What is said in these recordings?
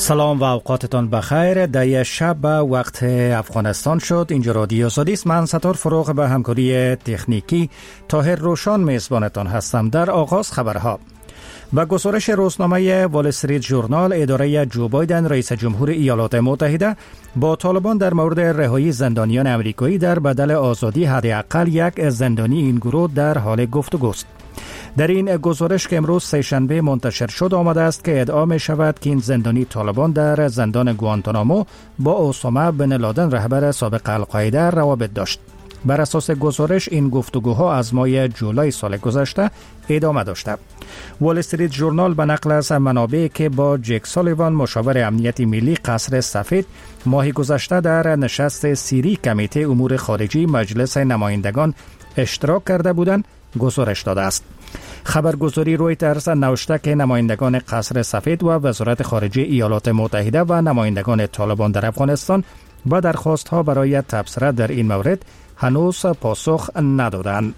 سلام و اوقاتتان بخیر. در شب وقت افغانستان شد. اینجا رادیو آزادی است. من ستار فروغ به همکاری تکنیکی طاهر روشان میزبانتان هستم. در آغاز خبرها. با گزارش روزنامه وال استریت ژورنال، اداره جو بایدن رئیس جمهور ایالات متحده با طالبان در مورد رهایی زندانیان امریکایی در بدل آزادی حداقل یک زندانی این گروه در حال گفتگوست. در این گزارش که امروز سه‌شنبه منتشر شد آمده است که ادعا می شود که این زندانی طالبان در زندان گوانتانامو با اسامه بن لادن رهبر سابق القاعده روابط داشت. بر اساس گزارش این گفتگوها از ماه جولای سال گذشته ادامه داشته. وال استریت ژورنال به نقل از منابعی که با جک سالیوان مشاور امنیت ملی قصر سفید ماه گذشته در نشست سیری کمیته امور خارجی مجلس نمایندگان اشتراک کرده بودند گزارش داده است. خبرگزاری رویترز نوشته که نمایندگان قصر سفید و وزارت خارجه ایالات متحده و نمایندگان طالبان در افغانستان با درخواست‌ها برای تبصره در این مورد هنوز پاسخ ندادند.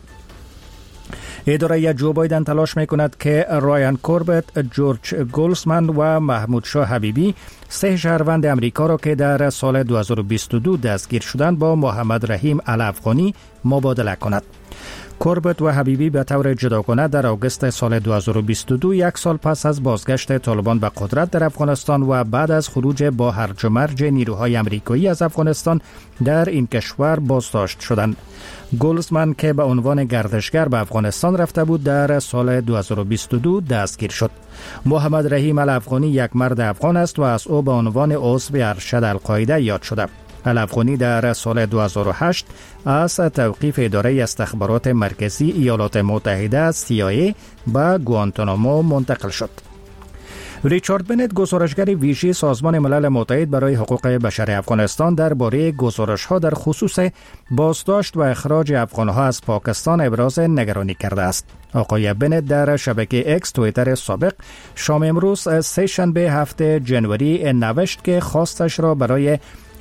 اداره جو بایدن تلاش می‌کند که رایان کوربت، جورج گولزمن و محمود شاه حبیبی، سه شهروند امریکا را که در سال 2022 دستگیر شدند با محمد رحیم الافغانی مبادله کند. کوربت و حبیبی به طور جداگانه در آگوست سال 2022 یک سال پس از بازگشت طالبان به قدرت در افغانستان و بعد از خروج با هرج و مرج نیروهای امریکایی از افغانستان در این کشور بازداشت شدند. گولزمن که به عنوان گردشگر به افغانستان رفته بود در سال 2022 دستگیر شد. محمد رحیم الافغانی یک مرد افغان است و از او به عنوان عضو ارشد القاعده یاد شده. الافغانی در سال 2008 از توقیف اداره استخبارات مرکزی ایالات متحده CIA به گوانتانامو منتقل شد. ریچارد بنت، گزارشگر ویژه سازمان ملل متحد برای حقوق بشر افغانستان، درباره گزارش‌ها در خصوص بازداشت و اخراج افغان‌ها از پاکستان ابراز نگرانی کرده است. آقای بنت در شبکه اکس توییتر سابق شام امروز سه‌شنبه 7 ژانویه نوشت که خواستش را برای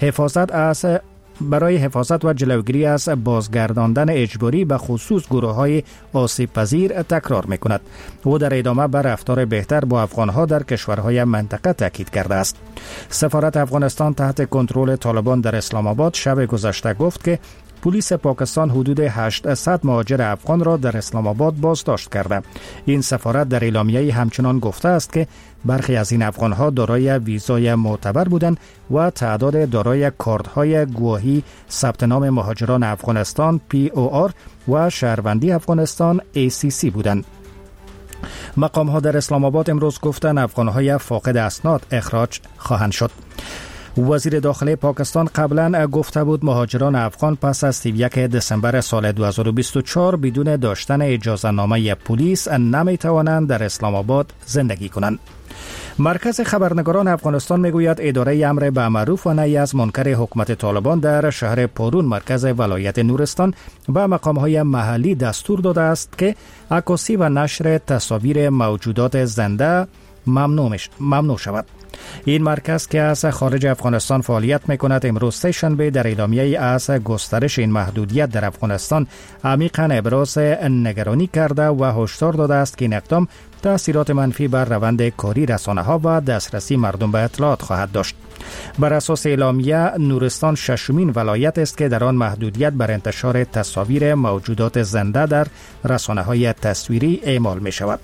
حفاظت و جلوگیری از بازگرداندن اجباری به خصوص گروه‌های آسیب پذیر تکرار می‌کند. او در ادامه بر رفتار بهتر با افغان‌ها در کشورهای منطقه تاکید کرده است. سفارت افغانستان تحت کنترل طالبان در اسلام آباد شب گذشته گفت که پلیس پاکستان حدود 800 مهاجر افغان را در اسلام آباد بازداشت کرده. این سفارت در اعلامیه همچنان گفته است که برخی از این افغان‌ها دارای ویزای معتبر بودند و تعداد دارای کارت‌های گواهی ثبت نام مهاجران افغانستان POR و شهروندی افغانستان ACC بودند. مقام‌ها در اسلام آباد امروز گفتند افغان‌های فاقد اسناد اخراج خواهند شد. وزیر داخلی پاکستان قبلا گفته بود مهاجران افغان پس از 31 دسامبر سال 2024 بدون داشتن اجازه نامه پلیس نمی توانند در اسلام آباد زندگی کنند. مرکز خبرنگاران افغانستان میگوید اداره امر به معروف و نهی از منکر حکومت طالبان در شهر پورون مرکز ولایت نورستان به مقام‌های محلی دستور داده است که عکاسی و نشر تصاویر موجودات زنده ممنوع شود. این مرکز که از خارج افغانستان فعالیت می‌کند امروز سه‌شنبه در اعلامیه از گسترش این محدودیت در افغانستان عمیقاً ابراز نگرانی کرده و هشدار داده است که این اقدام تأثیرات منفی بر روند کاری رسانه‌ها و دسترسی مردم به اطلاعات خواهد داشت. بر اساس اعلامیه نورستان ششمین ولایت است که در آن محدودیت بر انتشار تصاویر موجودات زنده در رسانه‌های تصویری اعمال می‌شود.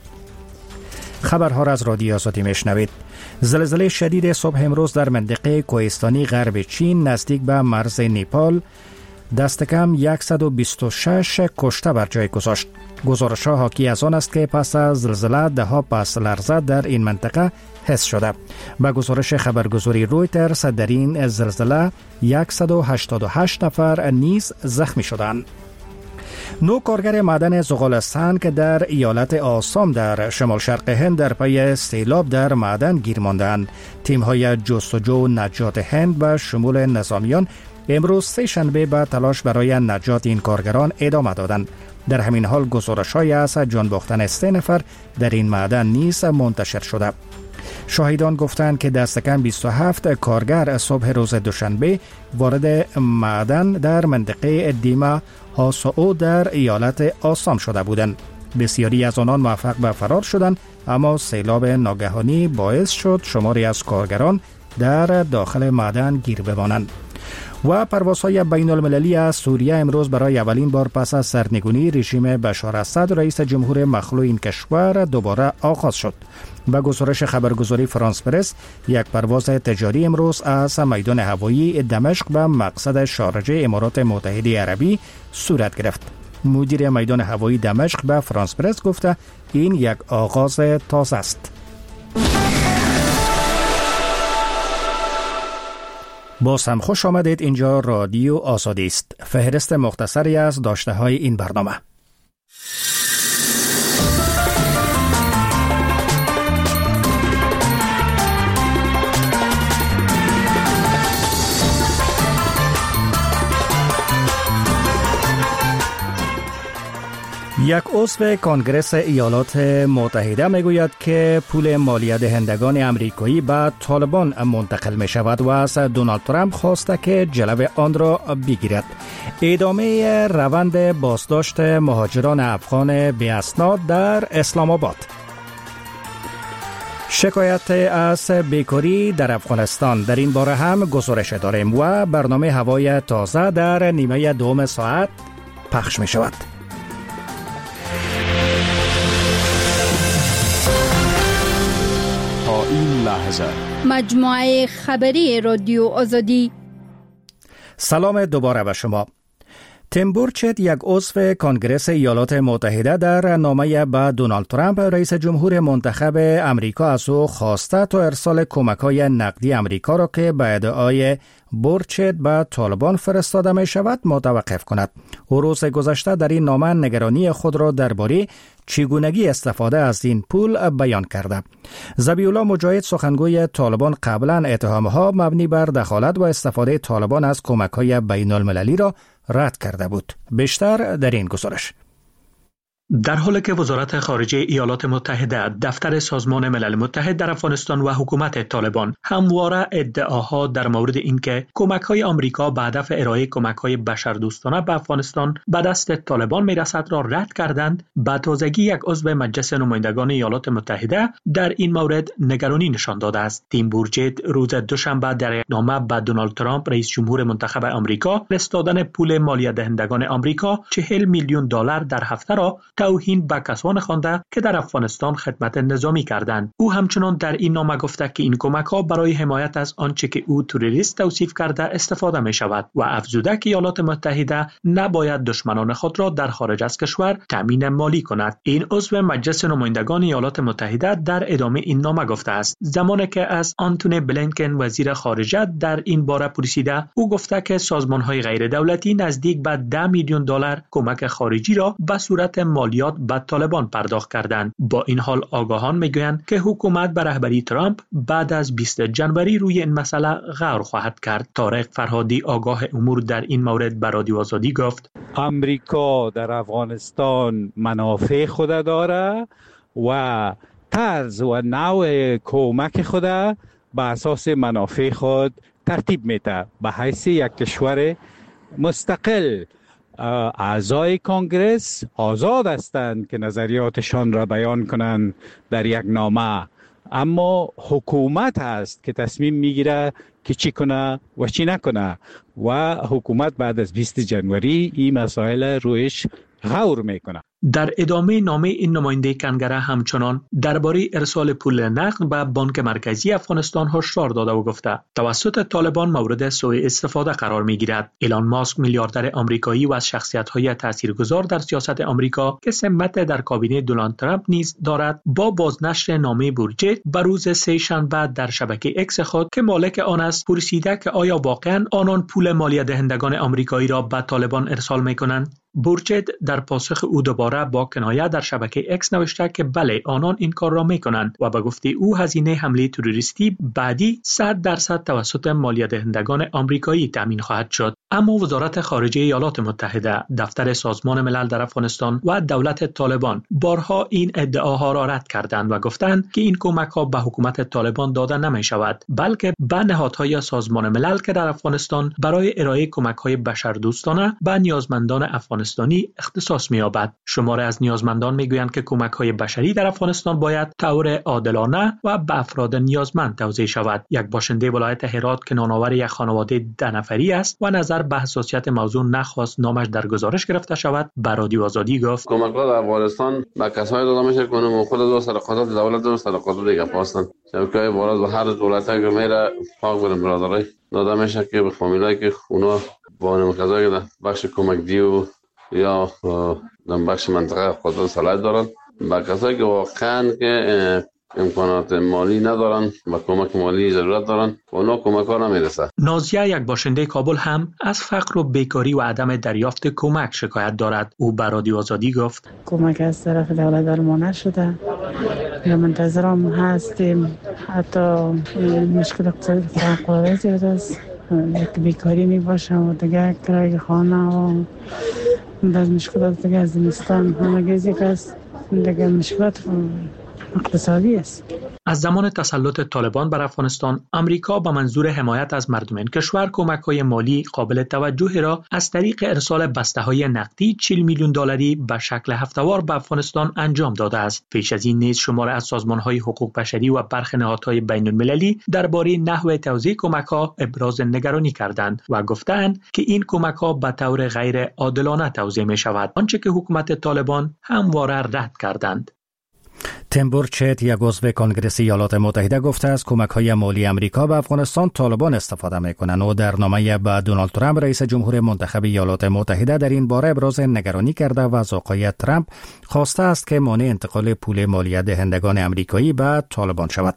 خبرها را از رادیو آزادی میشنوید. زلزله شدید صبح امروز در منطقه کوهستانی غرب چین نزدیک به مرز نیپال دست کم 126 کشته بر جای گذاشت. گزارش‌ها حاکی از آن است که پس از زلزله ده‌ها پس لرزه در این منطقه حس شده. به گزارش خبرگزاری رویترز در این زلزله 188 نفر نیز زخمی شدند. 9 کارگر معدن زغال‌سنگ که در ایالت آسام در شمال شرق هند در پی سیلاب در معدن گیر ماندند. تیم‌های جستجو و نجات هند به شمول نظامیان امروز سه‌شنبه به تلاش برای نجات این کارگران ادامه دادند. در همین حال گزارش‌هایی از جان باختن 3 نفر در این معدن نیز منتشر شده. شاهدان گفتند که دست کم 27 کارگر صبح روز دوشنبه وارد معدن در منطقه دیما هاساو در ایالت آسام شده بودند. بسیاری از آنان موفق به فرار شدند اما سیلاب ناگهانی باعث شد شماری از کارگران در داخل معدن گیر بمانند. و پروازهای بین المللی از سوریه امروز برای اولین بار پس از سرنگونی رژیم بشار اسد رئیس جمهور مخلوع این کشور دوباره آغاز شد. به گزارش خبرگزاری فرانس پرس، یک پرواز تجاری امروز از میدان هوایی دمشق به مقصد شارجه امارات متحده عربی صورت گرفت. مدیر میدان هوایی دمشق به فرانس پرس گفته این یک آغاز تازه است. باز هم خوش آمدید. اینجا رادیو آزادی است. فهرست مختصری از داشته های این برنامه. یک عضو کنگره ایالات متحده میگوید که پول مالیه دهندگان امریکایی به طالبان منتقل می شود و از دونالد ترامپ خواسته که جلو آن را بگیرد. ادامه روند بازداشت مهاجران افغان بی اسناد در اسلام آباد. شکایت از بیکاری در افغانستان، در این باره هم گزارش داریم و برنامه هوای تازه در نیمه دوم ساعت پخش می شود. این لحظه مجموعه خبری رادیو آزادی. سلام دوباره به شما. تیم بورچت، یک عضو کنگره ایالات متحده، در نامه به دونالد ترامپ رئیس جمهور منتخب امریکا از او خواسته تا ارسال کمک‌های نقدی امریکا را که به ادعای بورچت به طالبان فرستاده می شود متوقف کند. او روز گذشته در این نامه نگرانی خود را درباره چگونگی استفاده از این پول بیان کرده. ذبیح‌الله مجاهد، سخنگوی طالبان، قبلا اتهام‌ها مبنی بر دخالت و استفاده طالبان از کمک‌های بین المللی را رد کرده بود. بیشتر در این گزارش. در حالی که وزارت خارجه ایالات متحده، دفتر سازمان ملل متحد در افغانستان و حکومت طالبان همواره ادعاها در مورد اینکه کمک‌های آمریکا به هدف ارائه کمک‌های بشردوستانه به افغانستان به دست طالبان میرسد را رد کردند، به تازگی یک عضو مجلس نمایندگان ایالات متحده در این مورد نگرانی نشان داده است. تیم بورچت روز دوشنبه در یک نامه به دونالد ترامپ رئیس جمهور منتخب آمریکا فرستادن پول مالیه دهندگان آمریکا $40 میلیون در هفته را توهین به کسان خوانده که در افغانستان خدمت نظامی کردند. او همچنان در این نامه گفته که این کمک‌ها برای حمایت از آنچه که او تروریست توصیف کرده استفاده می شود و افزوده که ایالات متحده نباید دشمنان خود را در خارج از کشور تامین مالی کند. این عضو مجلس نمایندگان ایالات متحده در ادامه این نامه گفته است زمانی که از آنتونی بلینکن وزیر خارجه در این باره پرسیده، او گفته که سازمان‌های غیر دولتی نزدیک به $10 میلیون کمک خارجی را به صورت مالیات به طالبان پرداخت کردند. با این حال آگاهان میگویند که حکومت به رهبری ترامپ بعد از 20 جنوری روی این مسئله غور خواهد کرد. طارق فرهادی، آگاه امور، در این مورد به رادیو آزادی گفت امریکا در افغانستان منافع خود داره و طرز و نوع کمک خود به اساس منافع خود ترتیب میده. به حیث یک کشور مستقل اعضای کنگرس آزاد هستند که نظریاتشان را بیان کنند در یک نامه، اما حکومت است که تصمیم میگیره که چی کنه و چی نکنه و حکومت بعد از 20 جنوری این مسائل رویش غور میکنه. در ادامه نامه این نماینده کنگره همچنان درباره ارسال پول نقد به بانک مرکزی افغانستان هشدار داده و گفته توسط طالبان مورد سوء استفاده قرار میگیرد. ایلان ماسک، میلیاردر آمریکایی و از شخصیت‌های تاثیرگذار در سیاست آمریکا که سمت در کابینه دونالد ترامپ نیز دارد، با بازنشر نامه بورچت به روز سه شنبه در شبکه اکس خود که مالک آن است پرسیده که آیا واقعاً آنان پول مالیه دهندگان آمریکایی را به طالبان ارسال می‌کنند. بورچت در پاسخ او دوباره با کنایه در شبکه اکس نوشته که بله، آنان این کار را میکنند و به گفته او هزینه حمله تروریستی بعدی 100% توسط مالیه دهندگان آمریکایی تامین خواهد شد. اما وزارت خارجه ایالات متحده، دفتر سازمان ملل در افغانستان و دولت طالبان بارها این ادعاها را رد کردند و گفتند که این کمک‌ها به حکومت طالبان داده نمی شود، بلکه به نهادهای سازمان ملل که در افغانستان برای ارائه کمک‌های بشردوستانه به نیازمندان افغانستانی اختصاص می‌یابد. شماری از نیازمندان می‌گویند که کمک‌های بشری در افغانستان باید طور عادلانه و به افراد نیازمند توزیع شود. یک باشنده ولایت هرات که نانآور یک خانواده 10 نفری است و نظر به حساسیت موضوع نخواست نامش در گزارش گرفته شود، به رادیو آزادی گفت: کمک‌ها در افغانستان به کسایی داده میشه که اونم خود دو صدقات دولت و صدقات دیگه هستند. شبکه‌های بالا به هر دولتی که میره پاک برن برادرای داده میشه که به فامیلایی که اونا با نمکزایی که بخش کمک دیو یا در بخش منطقه خود صلاحیت دارن، با کسایی که واقعا که امکانات مالی ندارن و کمک مالی ضرورت دارن، اونا کمک ها نمیرسه. نازیه، یک باشنده کابل، هم از فقر و بیکاری و عدم دریافت کمک شکایت دارد. او به رادیو آزادی گفت: کمک از طرف دولت درمان نشده یا منتظرم هستیم. حتی مشکل اقتصادی فوق‌العاده زیاد است، بیکاری می باشه و دیگه کرایه خانه و از مشکلات دیگه از زمستان همه گزیک است، دیگه مشکلات اقتصادی است. از زمان تسلط طالبان بر افغانستان، امریکا به منظور حمایت از مردم این کشور کمک‌های مالی قابل توجهی را از طریق ارسال بسته‌های نقدی 40 میلیون دلاری به شکل هفته‌وار به افغانستان انجام داده است. پیش از این نیز شماری از سازمان‌های حقوق بشری و برخی نهادهای بین‌المللی درباره نحوه توزیع کمک‌ها ابراز نگرانی کردند و گفتند که این کمک‌ها به طور غیر عادلانه توزیع می‌شود، آنچه که حکومت طالبان همواره رد کردند. تیم بورچت، یک عضو کنگره ایالات متحده، گفته است کمک‌های مالی امریکا به افغانستان طالبان استفاده می‌کنند و در نامه به دونالد ترامپ رئیس جمهور منتخب ایالات متحده در این باره ابراز نگرانی کرده و از آقای ترامپ خواسته است که مانع انتقال پول مالیات دهندگان امریکایی به طالبان شود.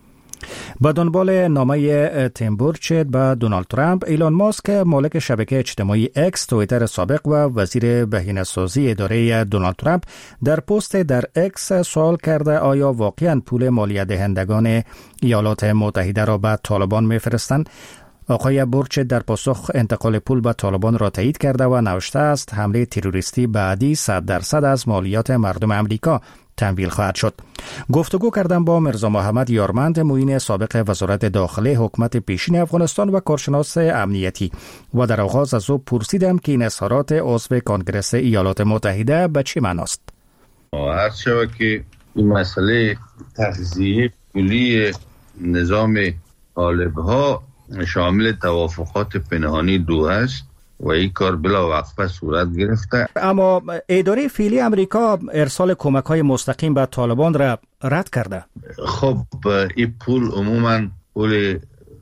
با دنبال نامه تیم بورچت به دونالد ترامپ، ایلان ماسک، مالک شبکه اجتماعی اکس، توییتر سابق و وزیر بهینه‌سازی اداره دونالد ترامپ، در پست در اکس سوال کرده آیا واقعاً پول مالیات دهندگان ایالات متحده را به طالبان می‌فرستند؟ آقای بورچت در پاسخ انتقال پول به طالبان را تایید کرده و نوشته است حمله تروریستی بعدی 100% از مالیات مردم امریکا تمویل خواهد شد. گفتگو کردم با مرزا محمد یارمند، معین سابق وزارت داخله حکومت پیشین افغانستان و کارشناس امنیتی، و در آغاز از او پرسیدم که این اظهارات عضو کنگره ایالات متحده به چه معناست. هر شود که این مسئله تغذیه پولی نظام طالب‌ها شامل توافقات پنهانی دو است و این کار بلا وقفه صورت گرفته. اما اداره فعلی امریکا ارسال کمک‌های مستقیم به طالبان را رد کرده. خب این پول عموماً پول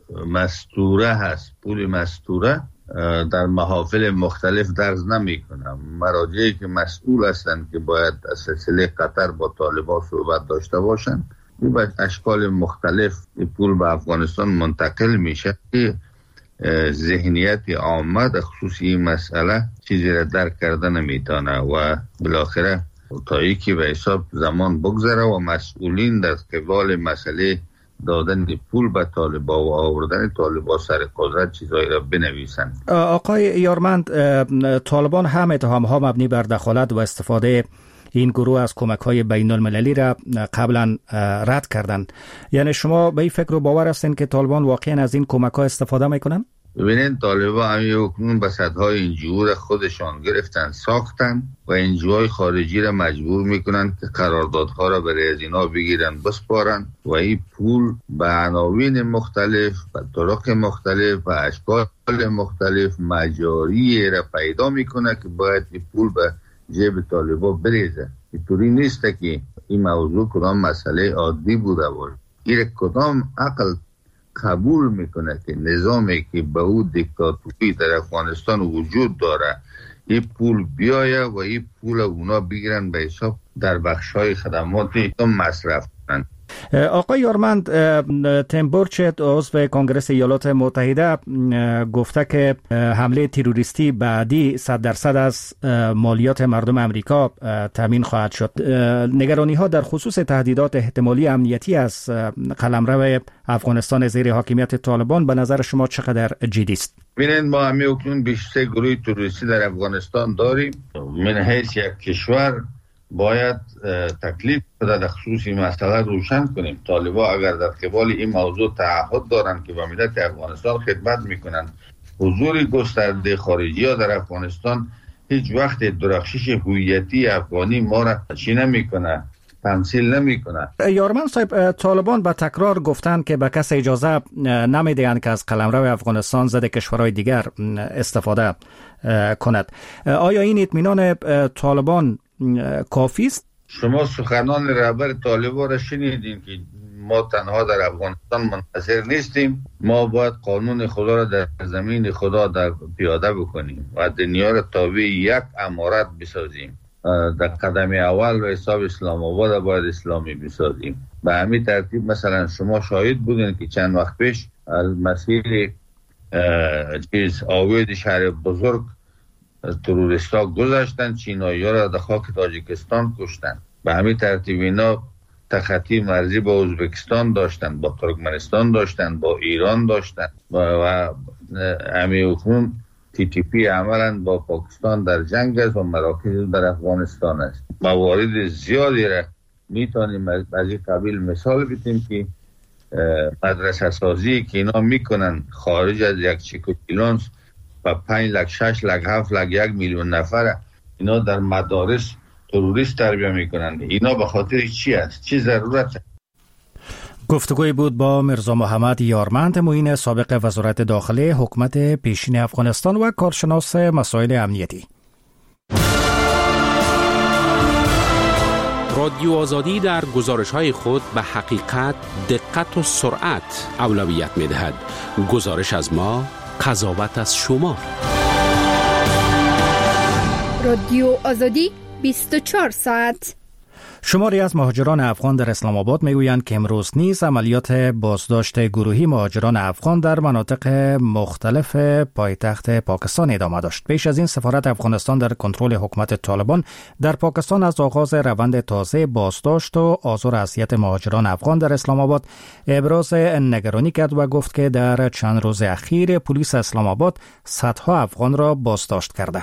مستوره هست. پول مستوره در محافل مختلف درز نمی کنم. مراجعی که مسئول هستند که باید از سلسله قطر با طالبان صحبت داشته باشند، این به اشکال مختلف پول به افغانستان منتقل میشه که ذهنیت عامه در خصوص این مسئله چیزی را درک کرده نمیتونه و بالاخره تایی که به حساب زمان بگذره و مسئولین در قبال مسئله دادن پول به طالبا و آوردن طالبا سر قدرت چیزایی را بنویسن. آقای یارمند، طالبان هم اتهام‌ها مبنی بر دخالت و استفاده این گروه از کمک‌های بین‌المللی را قبلا رد کردند. یعنی شما به این فکر و باور هستین که طالبان واقعا از این کمک‌ها استفاده میکنن؟ ببینید، طالبان همین اکنون به صدهای انجیو خودشان گرفتن، ساختن و انجیوهای خارجی را مجبور میکنن که قراردادها را برای از اینا بگیرن بسپارن و این پول به عناوین مختلف و طرق مختلف و اشکال مختلف مجاری را پیدا میکنه که باید این پول به جیب طالبا بریزه. اینطوری نیست که این موضوع کدام مسئله عادی بوده باشه. این کدام عقل قبول میکنه که نظامی که به او دیکتاتوری در افغانستان وجود داره این پول بیایه و این پول اونا بگیرن به حساب در بخشای خدماتی مصرف کنن. آقای یارمند، تیم بورچت عضو کنگره ایالات متحده گفته که حمله تروریستی بعدی 100% از مالیات مردم امریکا تامین خواهد شد. نگرانی ها در خصوص تهدیدات احتمالی امنیتی از قلمرو افغانستان زیر حاکمیت طالبان به نظر شما چقدر جدی است؟ ببینید، ما همه اکنون بیشتر گروه تروریستی در افغانستان داریم. من حیث یک کشور باید تکلیف در خصوص این مسئله روشن کنیم. طالبان اگر در قبال این موضوع تعهد دارند که به ملت افغانستان خدمت میکنند، حضور گسترده خارجی ها در افغانستان هیچ وقت درخشش هویتی افغانی ما را چی نمیکنه، تمثیل نمیکنه. یارمن صاحب، طالبان به تکرار گفتند که به کس اجازه نمیدهند که از قلمرو افغانستان ضد کشورهای دیگر استفاده کند. آیا این اطمینان طالبان کافی است؟ شما سخنان رهبر طالبان را شنیدین که ما تنها در افغانستان منحصر نیستیم، ما باید قانون خدا را در زمین خدا در پیاده بکنیم و دنیا را تابع یک امارت بسازیم. در قدم اول به حساب اسلام آباد باید اسلامی بسازیم. به همین ترتیب مثلا شما شاهد بودین که چند وقت پیش از مسیر آوید شهر بزرگ تروریستا گذاشتن، چینایی ها را در خاک تاجیکستان کشتن. به همین ترتیب اینا تخطی مرزی با ازبکستان داشتن، با ترکمنستان داشتن، با ایران داشتن و همین اکنون TTP عملا با پاکستان در جنگ است و مراکز در افغانستان است. موارد زیادی را میتونیم از این قبیل مثال بدیم که مدرسه سازی که اینا میکنن خارج از یک چیکوکیلونس و 5 لک 6 لک 7 لک 1 میلیون نفر اینا در مدارس تروریست تربیه میکنن. اینا به خاطر چی است؟ چی ضرورت؟ گفتگوی بود با میرزا محمد یارمند، معین سابق وزارت داخله حکومت پیشین افغانستان و کارشناس مسائل امنیتی. رادیو آزادی در گزارش‌های خود به حقیقت، دقت و سرعت اولویت می‌دهد. گزارش از ما، قضاوت از شما. رادیو آزادی 24 ساعت. شماری از مهاجران افغان در اسلام آباد میگویند که امروز نیز عملیات بازداشت گروهی مهاجران افغان در مناطق مختلف پایتخت پاکستان ادامه داشت. پیش از این سفارت افغانستان در کنترل حکومت طالبان در پاکستان از آغاز روند تازه بازداشت و آزار و اذیت مهاجران افغان در اسلام آباد ابراز نگرانی کرد و گفت که در چند روز اخیر پلیس اسلام آباد صدها افغان را بازداشت کرده.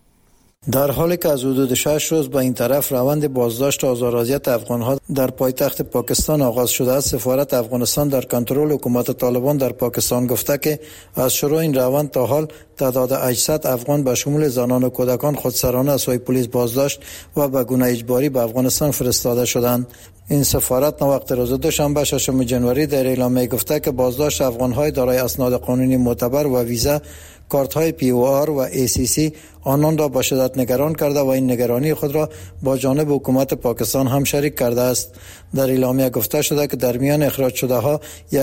در حالی که از حدود 6 روز به این طرف روند بازداشت و آزار و اذیت افغان‌ها در پایتخت پاکستان آغاز شده است، سفارت افغانستان در کنترل حکومت طالبان در پاکستان گفته که از شروع این روند تا حال تعداد 800 افغان به شمول زنان و کودکان خودسرانه از سوی پلیس بازداشت و به گونه اجباری به افغانستان فرستاده شدند. این سفارت وقت روز دوشنبه 6 جنوری در اعلامیه گفته که بازداشت افغان‌های دارای اسناد قانونی معتبر و ویزا، کارت‌های POR و ACC آنان را با شدت نگران کرده و این نگرانی خود را با جانب حکومت پاکستان هم شریک کرده است. در اعلامیه گفته شده که در میان اخراج شده ها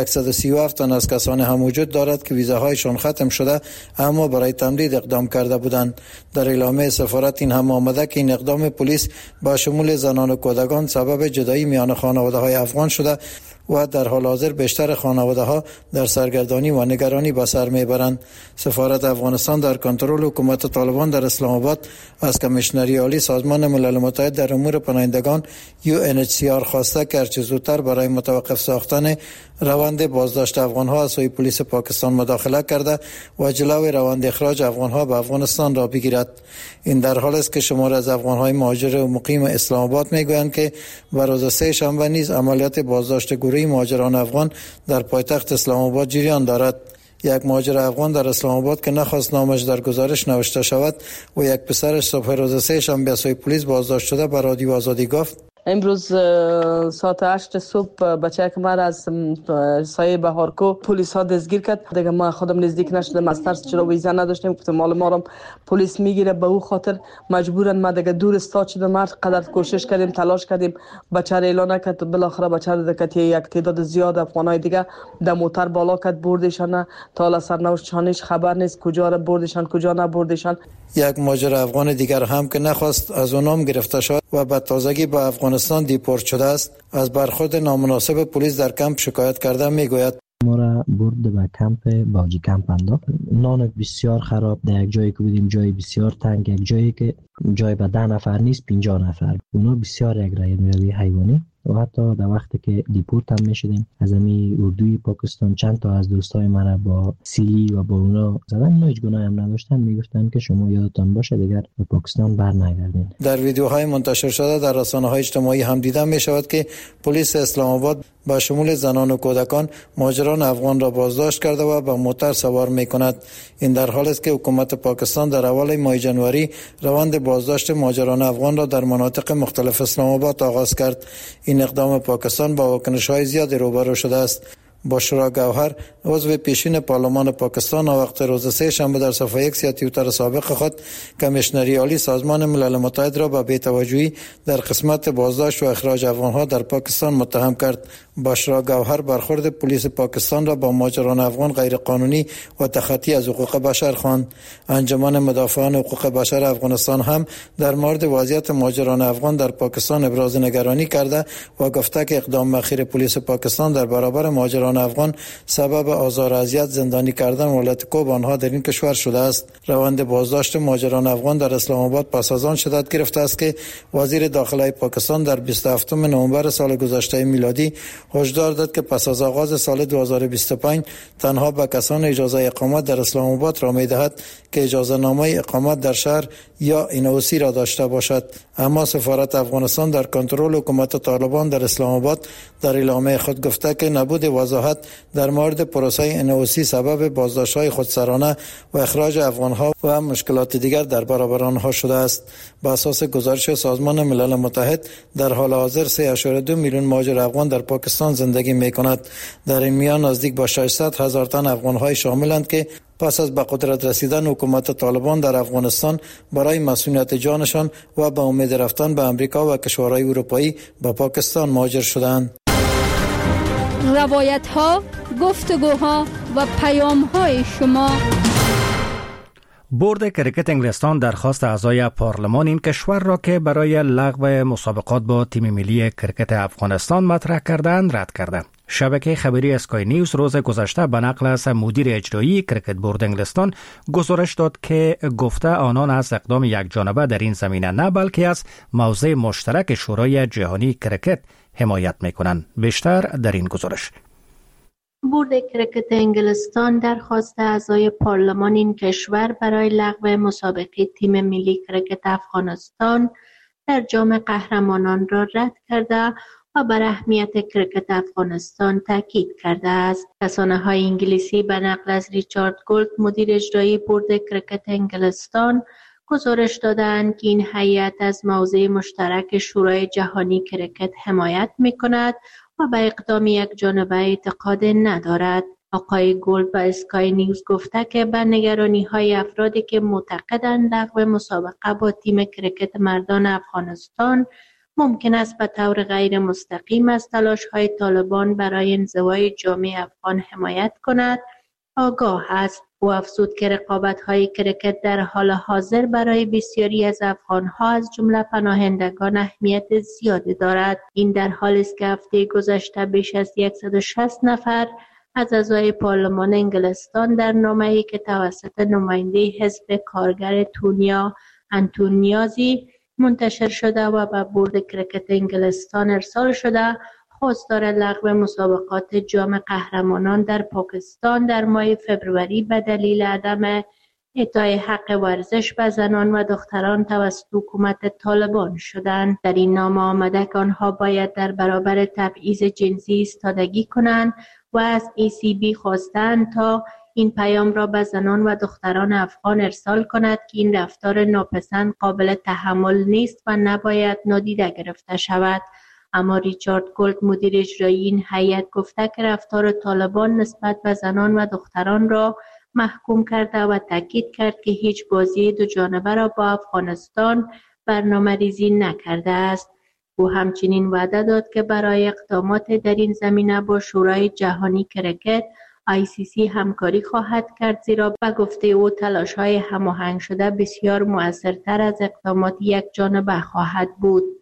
137 تن از کسانی هم وجود دارد که ویزاهایشان ختم شده اما برای تمدید اقدام کرده بودند. در اعلامیه سفارت این هم آمده که این اقدام پلیس با شمول زنان و کودکان سبب جدایی میان خانواده‌های افغان شده و در حال حاضر بیشتر خانواده‌ها در سرگردانی و نگرانی به سر میبرند. سفارت افغانستان در کنترل حکومت طالبان در اسلام آباد از کمیشنری عالی سازمان ملل متحد در امور پناهندگان UNHCR خواسته که هرچه زودتر برای متوقف ساختن روند بازداشت افغان‌ها از سوی پلیس پاکستان مداخله کرده و جلوی روند اخراج افغان‌ها به افغانستان را بگیرد. این در حالی است که شمار از افغان‌های مهاجر و مقیم اسلام آباد میگویند که بر روز سه شنبه نیز عملیات بازداشت گروهی مهاجران افغان در پایتخت اسلام آباد جریان دارد. یک مهاجر افغان در اسلام آباد که نخواست نامش در گزارش نوشته شود و یک پسرش صبح روز سه شنبه از سوی پلیس بازداشت شده به رادیو آزادی گفت: امروز ساعت 8 صبح بچه که من از سایه بهارکو پلیس ها دستگیر کرد. دیگه ما خودم نزدیک نشدم از ترس، چرا ویزا نداشتیم، گفتم مال ما رو پلیس میگیره، به او خاطر مجبورن ما دیگه دور استاد شدم. هر قدر کوشش کردیم، تلاش کردیم، بچه رو اعلان نکرد. بالاخره بچه رو دیگه یک تعداد زیاد افغانای دیگه در موتر بالا کرد، بردشان. تا حالا سرنوشتشانش خبر نیست کجا رو بردشان کجا نبردشان. یک مهاجر افغان دیگر هم که نخواست از اونام گرفته شد و به تازگی به افغانستان افغانستان دیپورت شده است، از برخورد نامناسب پلیس در کمپ شکایت کرده میگوید ما را برد به کمپ باجی کمپ انداخت. نان بسیار خراب، در یک جایی که بودیم جای بسیار تنگ، یک جایی که جای به 10 نفر نیست 50 نفر. اونا بسیار یک رای حیوانی و حتی در وقتی که دیپورت هم میشدیم از امی اردوی پاکستان چند تا از دوستای من با سیلی و با اونا زدن، اونا هیچ گناهی هم نداشتن، میگفتن که شما یادتان باشه دیگر به پاکستان برنگردین. در ویدیوهای منتشر شده در رسانه‌های اجتماعی هم دیده می شود که پلیس اسلام آباد با شمول زنان و کودکان مهاجران افغان را بازداشت کرده و به موتر سوار می کند. این در حالی است که حکومت پاکستان در اول ماه جنوری روند بازداشت مهاجران افغان را در مناطق مختلف اسلام آباد آغاز کرد. این اقدام پاکستان با واکنش‌های زیادی روبرو شده است. بشرا گوهر عضو پیشین پارلمان پاکستان وقت روز سه شنبه در صفحه ایکس یا توییتر سابق خود کمیشنری عالی سازمان ملل متحد را به بی‌توجهی در قسمت بازداشت و اخراج افغان‌ها در پاکستان متهم کرد. بشرا گوهر برخورد پلیس پاکستان را با مهاجران افغان غیرقانونی و تخطی از حقوق بشر خواند. انجمن مدافعان حقوق بشر افغانستان هم در مورد وضعیت مهاجران افغان در پاکستان ابراز نگرانی کرده و گفته که اقدام اخیر پلیس پاکستان در برابر مهاجران افغان سبب آزار و اذیت، زندانی کردن و ولتکوب آنها در این کشور شده است. روند بازداشت مهاجران افغان در اسلام آباد پس از آن شدت گرفته است که وزیر داخله پاکستان در 27 نوامبر سال گذشته میلادی هشدار داد که پس از آغاز سال 2025 تنها به کسان اجازه اقامت در اسلام آباد را می‌دهد که اجازه نامه اقامت در شهر یا NOC را داشته باشد. اما سفارت افغانستان در کنترل حکومت طالبان در اسلام آباد در اعلامیه خود گفته که نبود وضاحت در مورد پروسه NOC سبب بازداشت‌های خودسرانه و اخراج افغان‌ها و مشکلات دیگر در برابر آنها شده است. بر اساس گزارش سازمان ملل متحد در حال حاضر 3.2 میلیون مهاجر افغان در پاکستان زندگی می‌کند. در این میان نزدیک به 600,000 تن افغان‌های شاملند که پس از به قدرت رسیدن حکومت طالبان در افغانستان برای مسئولیت جانشان و به امید رفتن به امریکا و کشورهای اروپایی به پاکستان مهاجر شدند. روایت‌ها، گفتگوها و پیام‌های شما. بورد کرکت انگلستان درخواست اعضای پارلمان این کشور را که برای لغو مسابقات با تیم ملی کرکت افغانستان مطرح کردند رد کرده. شبکه خبری اسکای نیوز روز گذشته به نقل از مدیر اجرایی کرکت بورد انگلستان گزارش داد که گفته آنان از اقدام یک جانبه در این زمینه نه بلکه از موضع مشترک شورای جهانی کرکت حمایت می‌کنند. بیشتر در این گزارش. بورد کرکت انگلستان درخواست اعضای پارلمان این کشور برای لغو مسابقه تیم ملی کرکت افغانستان در جام قهرمانان را رد کرده و بر اهمیت کرکت افغانستان تاکید کرده است. رسانه‌های انگلیسی به نقل از ریچارد گولد مدیر اجرایی بورد کرکت انگلستان گزارش دادند که این هیئت از موضع مشترک شورای جهانی کرکت حمایت می‌کند و به اقدام یک جانبه اعتقاد ندارد. آقای گولد به اسکای نیوز گفته که به نگرانی‌های افرادی که معتقدند لغو مسابقه با تیم کرکت مردان افغانستان ممکن است به طور غیر مستقیم از تلاش‌های طالبان برای انزوای جامعه افغان حمایت کند آگاه است. او افزود که رقابت‌های کرکت در حال حاضر برای بسیاری از افغان‌ها از جمله پناهندگان اهمیت زیادی دارد. این در حالی است که هفته گذشته بیش از 160 نفر از اعضای پارلمان انگلستان در نامه‌ای که توسط نماینده حزب کارگر تونیا انتونیازی منتشر شده و به بورد کرکت انگلستان ارسال شده خواستار لغو مسابقات جام قهرمانان در پاکستان در ماه فوریه به دلیل عدم اعطای حق ورزش به زنان و دختران توسط حکومت طالبان شدند. در این نامه آمده که آنها باید در برابر تبعیض جنسی ایستادگی کنند و از ECB خواستند تا این پیام را به زنان و دختران افغان ارسال کند که این رفتار ناپسند قابل تحمل نیست و نباید نادیده گرفته شود. اما ریچارد گولد مدیر اجرایی این هیئت گفته که رفتار طالبان نسبت به زنان و دختران را محکوم کرده و تاکید کرد که هیچ بازی دو جانبه را با افغانستان برنامه‌ریزی نکرده است. او همچنین وعده داد که برای اقدامات در این زمینه با شورای جهانی کرکت ICC همکاری خواهد کرد، زیرا به گفته او تلاش‌های هماهنگ شده بسیار مؤثرتر از اقدامات یک جانبه خواهد بود.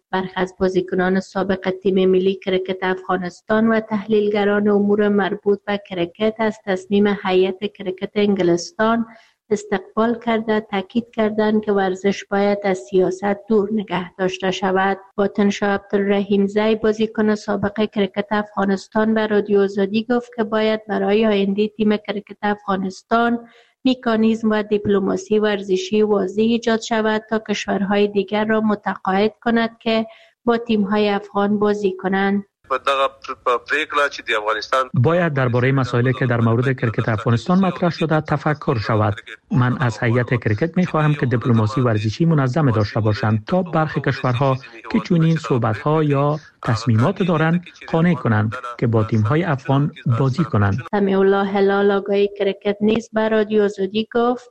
برخی از بازیکنان سابق تیم ملی کرکت افغانستان و تحلیلگران امور مربوط به کرکت از تصمیم هیئت کرکت انگلستان استقبال کرده تاکید کردند که ورزش باید از سیاست دور نگه داشته شود. باطنشاه عبدالرحیم زی بازیکن سابق کرکت افغانستان به رادیو آزادی گفت که باید برای آینده تیم کرکت افغانستان مکانیزم و دیپلماسی ورزشی واضح ایجاد شود تا کشورهای دیگر را متقاعد کند که با تیم‌های افغان بازی کنند. باید درباره مسائلی که در مورد کرکت افغانستان مطرح شده تفکر شود. من از هیئت کرکت می‌خواهم که دیپلماسی ورزشی منظم داشته باشند تا برخی کشورها که چنین صحبت‌ها یا تصمیمات دارند قانع کنند که با تیم‌های افغان بازی کنند. سمیع الله هلال آگاهی کرکت نیز به رادیو آزادی گفت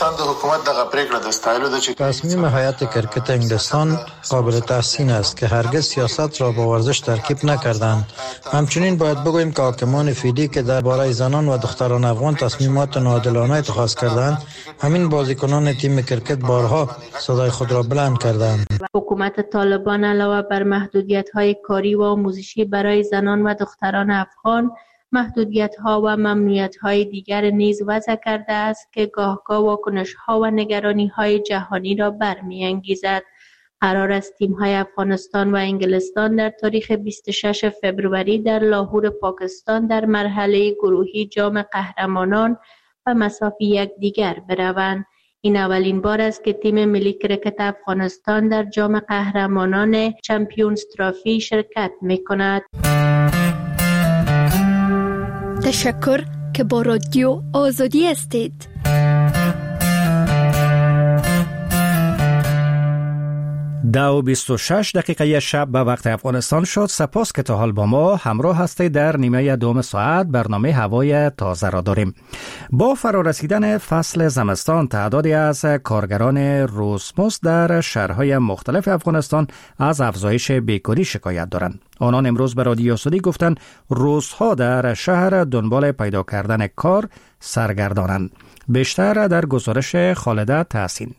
تصمیم هیئت کرکت انگلستان قابل تحسین است که هرگز سیاست را با ورزش ترکیب نکردند. همچنین باید بگوییم که حاکمان فعلی که درباره زنان و دختران افغان تصمیمات ناعادلانه اتخاذ کردند، همین بازیکنان تیم کرکت بارها صدای خود را بلند کردند. حکومت طالبان علاوه بر محدودیت‌های کاری و آموزشی برای زنان و دختران افغان، محدودیت‌ها و ممنوعیت‌های دیگر نیز وضع کرده است که گاهگاه واکنش‌ها و نگرانی‌های جهانی را برمی‌انگیزد. قرار است تیم‌های افغانستان و انگلستان در تاریخ 26 فوریه در لاهور پاکستان در مرحله گروهی جام قهرمانان و مسافی یکدیگر بروند. این اولین بار است که تیم ملی کرکت افغانستان در جام قهرمانان چمپیونز ترافی شرکت می‌کند. تشکر که با رادیو آزادی هستید. 10:26 شب به وقت افغانستان شد. سپاس که تا حال با ما همراه هستید. در نیمه دوم ساعت برنامه هوای تازه را داریم. با فرارسیدن فصل زمستان تعدادی از کارگران روسموس در شهرهای مختلف افغانستان از افزایش بیکاری شکایت دارند. آنان امروز به رادیو آزادی گفتند روزها در شهر دنبال پیدا کردن کار سرگردانند. بیشتر در گزارش خالده تحسین.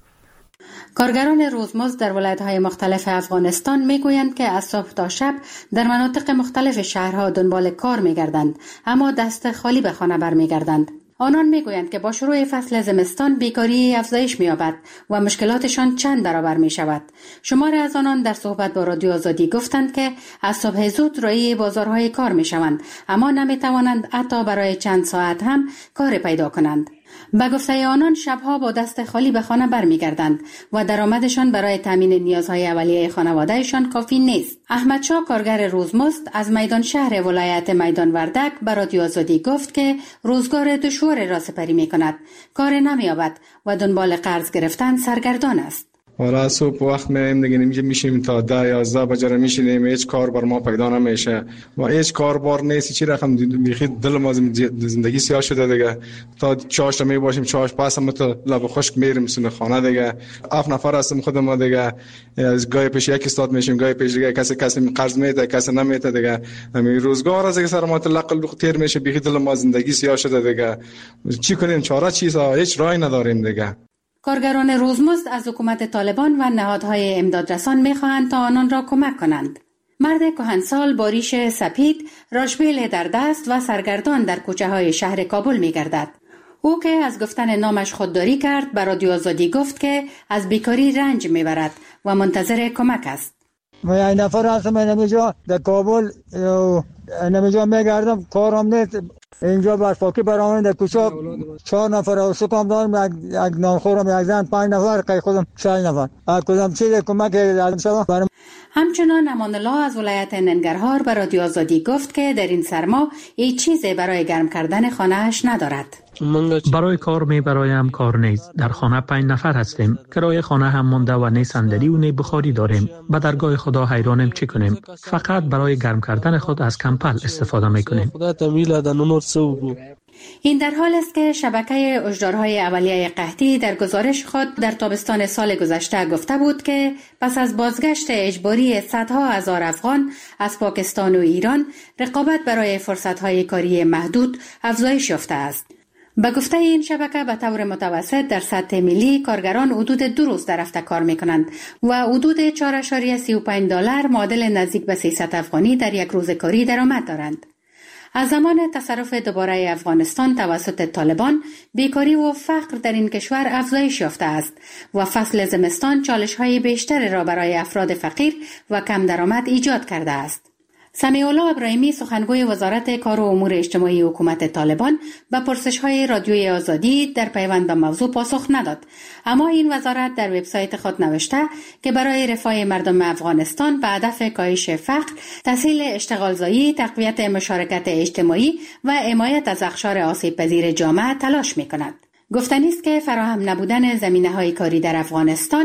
کارگران روزمزد در ولایت‌های مختلف افغانستان میگویند که از صبح تا شب در مناطق مختلف شهرها دنبال کار میگردند، اما دست خالی به خانه برمیگردند. آنان میگویند که با شروع فصل زمستان بیکاری افزایش می‌یابد و مشکلاتشان چند برابر می‌شود. شماری از آنان در صحبت با رادیو آزادی گفتند که از صبح زود روی بازارهای کار می‌شوند، اما نمی‌توانند حتی برای چند ساعت هم کار پیدا کنند. به گفته آنان شبها با دست خالی به خانه برمیگردند و درآمدشان برای تامین نیازهای اولیه خانوادهشان کافی نیست. احمد شاه کارگر روزمزد از میدان شهر ولایت میدان وردک به رادیو آزادی گفت که روزگار دشوار را سپری می‌کند، کار نمی‌یابد و دنبال قرض گرفتن سرگردان است. حالا صبح وقت میایم دیگه اینجا میشیم تا 10-11 بجه میشینیم، هیچ کار بر ما پیدا نمیشه و هیچ کار بار نیست. چی رقم بیخی دل ما زندگی سیاه شده دیگه. تا چاش می باشیم چاش پس هم تو لب خشک میریم سن خانه دیگه. 7 نفر هستیم خود ما دیگه، از گای پیش یک استاد میشیم، گای پیش دیگه کسی قرض میده کسی نمیده دیگه. همین روزگار از سر ما تلقل تیر میشه، بیخی دل ما زندگی سیاه شده دیگه. چی کنیم؟ چاره چیست؟ هیچ راهی نداریم دیگه. کارگران روزمزد از حکومت طالبان و نهادهای امدادرسان می‌خواهند تا آنان را کمک کنند. مرد کهنسال با ریش سپید، راژبیل در دست و سرگردان در کوچه‌های شهر کابل می‌گردد. او که از گفتن نامش خودداری کرد، به رادیو آزادی گفت که از بیکاری رنج می‌برد و منتظر کمک است. من یک نفر هستم اینجا در کابل، اینجا می‌گردم، کارم نیست. اینجا برفاکی برامون در کوچه 4 نفر اوسط کام دارم، یک نانخورم، یک زن، 5 نفر، قی خودم 6 نفر. کدام چیز کمک دادم. همچنان امان الله از ولایت ننگرهار به رادیو آزادی گفت که در این سرما هیچ چیزی برای گرم کردن خانه‌اش ندارد. برای کار برایم کار نیست. در خانه 5 نفر هستیم. کرایه خانه هم مونده و نه صندلی و نه بخاری داریم. به درگاه خدا حیرانیم چی کنیم. فقط برای گرم کردن خود از کمپل استفاده میکنیم. این در حال است که شبکه هشدارهای اولیه قحطی در گزارش خود در تابستان سال گذشته گفته بود که پس از بازگشت اجباری صدها هزار افغان از پاکستان و ایران، رقابت برای فرصتهای کاری محدود افزایش یافته است. به گفته این شبکه به طور متوسط در سطح ملی کارگران حدود 2 روز در هفته کار میکنند و حدود $4.35 معادل نزدیک به 300 افغانی در یک روز کاری درآمد دارند. از زمان تصرف دوباره افغانستان توسط طالبان، بیکاری و فقر در این کشور افزایش یافته است و فصل زمستان چالش‌های بیشتری را برای افراد فقیر و کم درآمد ایجاد کرده است. سمیع الله ابراهیمی سخنگوی وزارت کار و امور اجتماعی حکومت طالبان به پرسش‌های رادیوی آزادی در پیوند به موضوع پاسخ نداد، اما این وزارت در وبسایت خود نوشته که برای رفاه مردم افغانستان به هدف کاهش فقر، تسهیل اشتغالزایی، تقویت مشارکت اجتماعی و حمایت از اقشار آسیب‌پذیر جامعه تلاش می‌کند. گفتنی است که فراهم نبودن زمینه‌های کاری در افغانستان